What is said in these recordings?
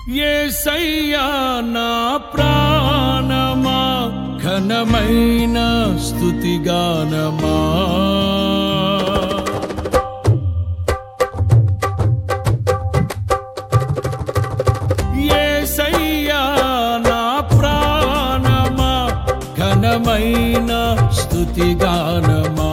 యేసయ్యా నా ప్రాణమా ఘనమైన స్తుతిగానమా యేసయ్యా నా ప్రాణమా ఘనమైన స్తుతిగానమా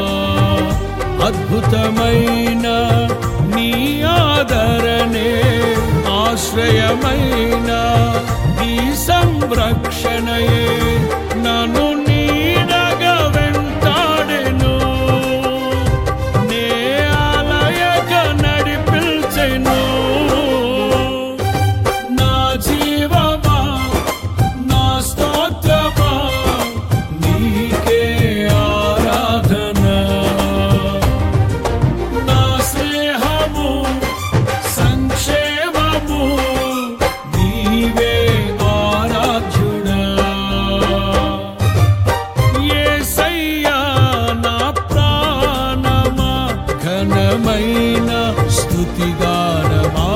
అద్భుతమైన నీ ఆదరణే ఆశ్రయమైన నీ సంరక్షణయే నన్ను నీడగా వెంటాడెను నే ఆలయక నడిపించెను నా జీవమా నా స్తోత్రమా నీకే ఆరాధన నా స్నేహము సంక్షేమము నీవే ఆరాధ్యుడా యేసయ్యా నా ప్రాణమా ఘనమైన స్తుతిగానమా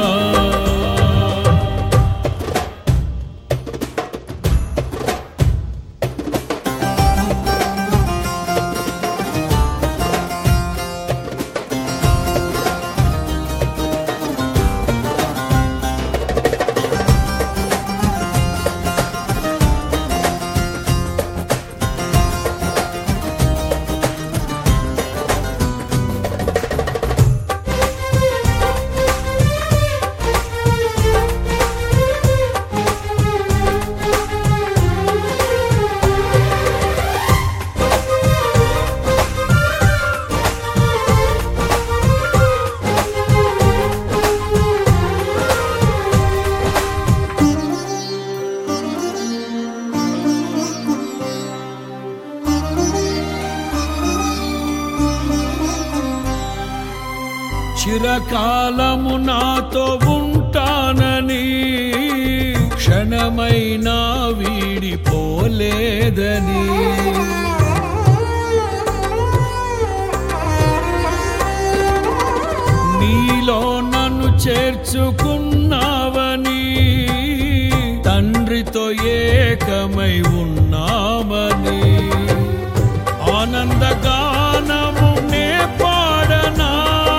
చిరకాలము నాతో ఉంటానని క్షణమైనా వీడిపోలేదని నీలో నన్ను చేర్చుకున్నావని తండ్రితో ఏకమై ఉన్నామని ఆనందగానము నే పాడనా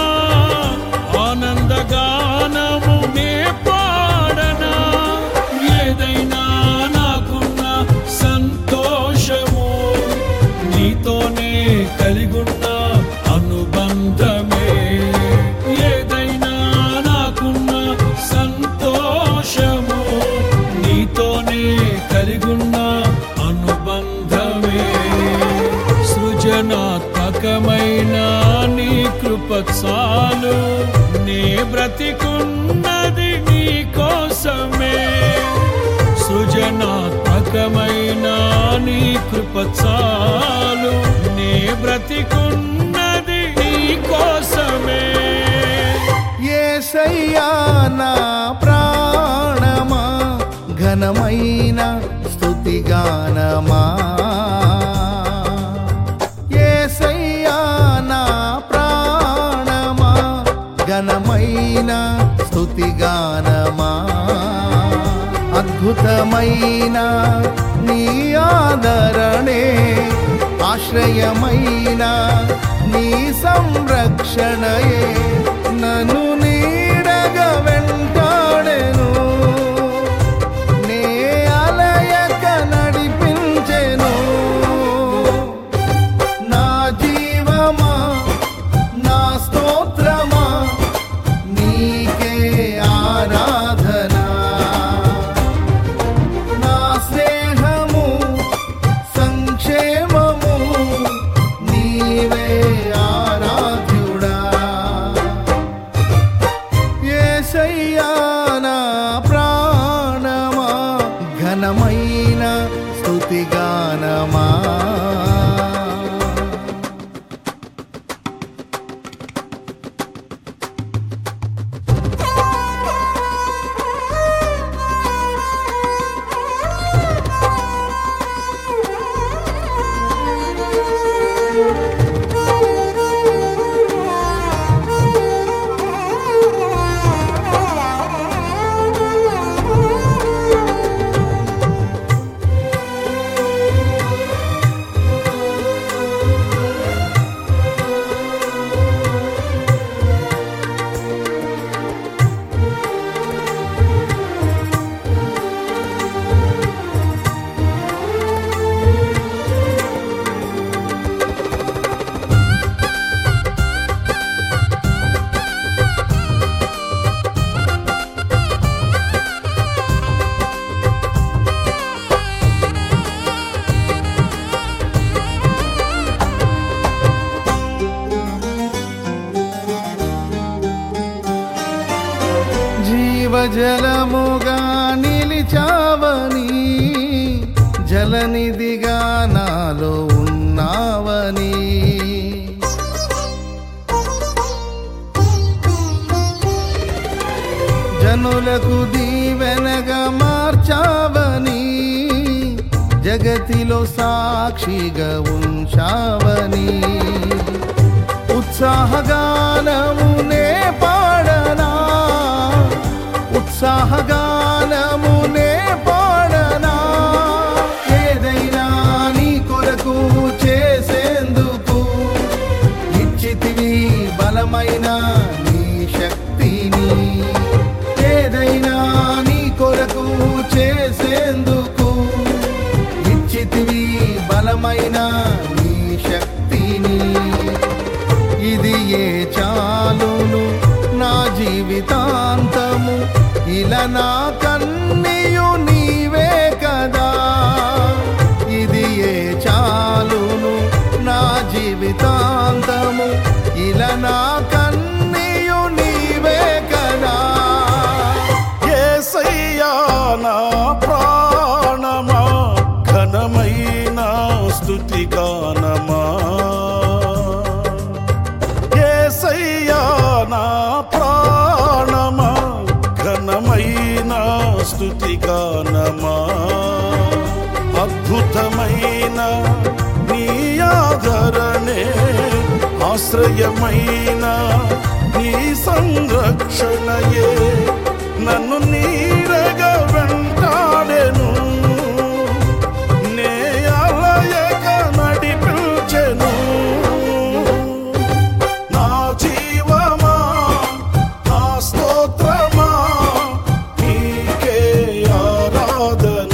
ఆనందగానము నే పాడనా ఏదైనా నాకున్న సంతోషము నీతోనే కలిగున్న అనుబంధమే ఏదైనా నాకున్న సంతోషము నీతోనే కలిగున్న అనుబంధమే సృజనాత్మకమైన నీ కృప చాలు నే బ్రతికున్నది నీ కోసమే సృజనాత్మకమైన నీ కృప చాలు నే బ్రతికున్నది నీ కోసమే యేసయ్యా నా ప్రాణమా ఘనమైన స్తుతిగానమా యేసయ్యా నా ప్రాణమా ఘనమైన స్తుతిగానమా అద్భుతమైన నీ ఆదరణే ఆశ్రయమైన నీ సంరక్షణయే నన్ను నీడగా వెంటాడెను నే ఆలయక నడిపించెను నా జీవమా నా స్తోత్రమా నీకే ఆరాధన నా స్నేహము సంక్షేమము నీవే ఆరాధ్యుడా యేసయ్యా నా ప్రాణమా ఘనమైన స్తుతిగానమా జీవజలముగా నిలిచావని, జలనిధిగా నాలో ఉన్నావని, జనులకు దీవెనగా మార్చావని, జగతిలో సాక్షిగా ఉంచావని, ఉత్సాహగానమునే పాడనా, ఉత్సాహగానమునే పాడనా, ఏదైనా నీ కొరకు చేసేందుకు ఇచ్చితివి బలమైన నీ శక్తిని, ఏదైనా నీ కొరకు చేసేందుకు ఇచ్చితివి బలమైన నీ శక్తిని, ఇది ఏ చాలును నా జీవితాంతము, ఇలా నా కన్నీయు నీవే కదా, ఇది ఏ చాలును నా జీవితాంతము, ఇలా నా కన్నీయు నీవే కదా. యేసయ్యా నా ప్రాణమా, ఘనమైన స్తుతి గానమా, యేసయ్యా నా ప్రాణమా, ఘనమైన స్తుతి గానమా, అద్భుతమైన నీ ఆదరణే, ఆశ్రయమైన నీ సంరక్షణయే నన్ను నీడగా వెంటాడెను, నే అలయక నడిపించెను. నా జీవమా నా స్తోత్రమా నీకే ఆరాధన,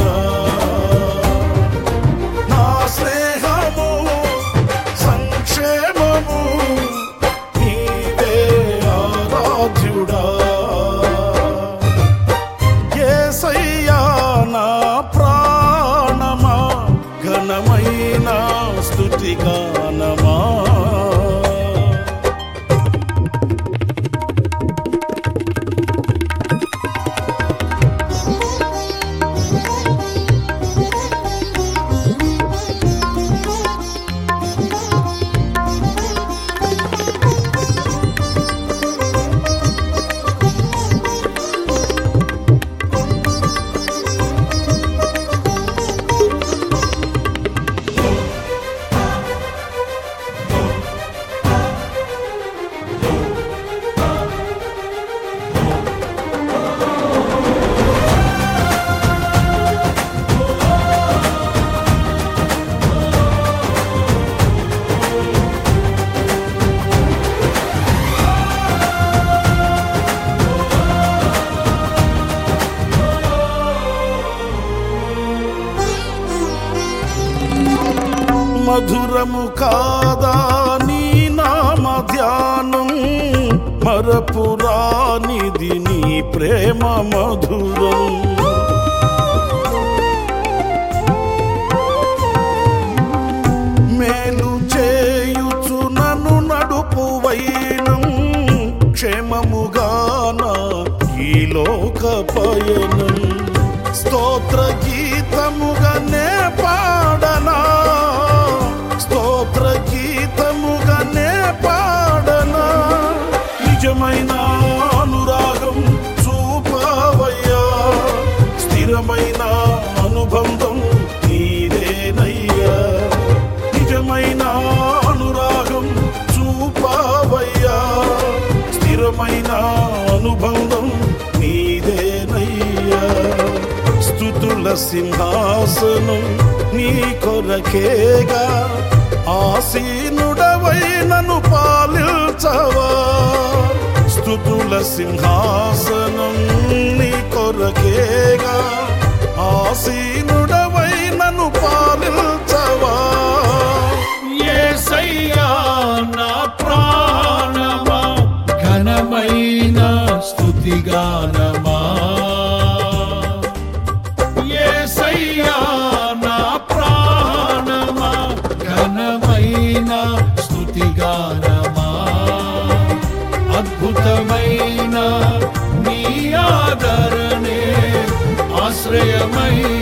నా స్నేహము సంక్షేమము నీవే ఆరాధ్యుడా. యేసయ్యా నా ప్రాణమా, ఘనమైన స్తుతి గానమా. మధురము కాదా నీ నామ ధ్యానం, మరపురానిది నీ ప్రేమ మధురం. మేలు చేయుచు నన్ను నడుపు వైనం, క్షేమముగాన ఈ లోక పయనం, స్తోత్ర గీతముగానే పాడనా, స్తోత్ర గీతముగానే పాడనా, నిజమైన అనురాగం చూపవయ్యా, స్థిరమైన అనుబంధం నీదేనయ్యా, నిజమైన అనురాగం చూపవయ్యా, స్థిరమైన అనుబంధం నీదేనయ్యా. స్తుతుల సింహాసనం నీ కొరకేగా, ఆసీనుడవై నన్ను పాలించవా, స్తుతుల సింహాసనం నీ కొరకేగా, ఆసీనుడవై నన్ను పాలించవా. యేసయ్యా నా ప్రాణమా, ఘనమైన స్తుతి గానమా, యేసయ్యా నా ప్రాణమా, ఘనమైన స్తుతి గానమా, అద్భుతమైన నీ ఆదరణ ప్రియమైన